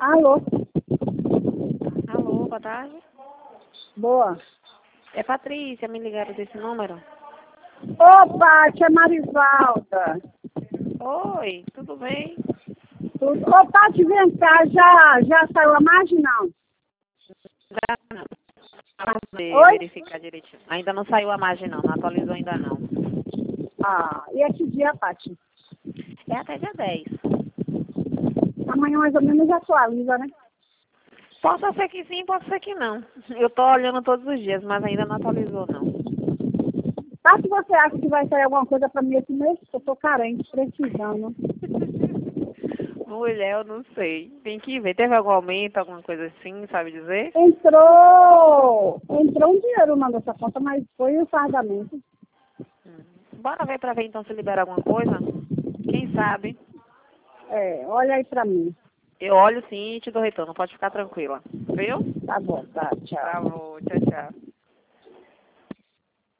Alô? Alô, boa tarde. Boa. É Patrícia, me ligaram desse número? Opa, tia Marivalda. Oi, tudo bem? Tudo. Ô, Tati, vem cá, já saiu a marginal? Já não. Vamos Oi? verificar direitinho. Ainda não saiu a margem não atualizou ainda não. Ah, e é que dia, Tati? É até dia 10. Amanhã mais ou menos atualiza, né? Pode ser que sim, pode ser que não. Eu tô olhando todos os dias, mas ainda não atualizou não. Tati, você acha que vai sair alguma coisa pra mim esse mês? Eu tô carente, precisando. Mulher, eu não sei. Tem que ver. Teve algum aumento, alguma coisa assim, sabe dizer? Entrou um dinheiro na nossa conta, mas foi o pagamento. Bora ver pra ver então se libera alguma coisa. Quem sabe? É, olha aí pra mim. Eu olho sim e te dou retorno, pode ficar tranquila. Viu? Tá bom, tá, tchau. Tá bom, tchau, tchau.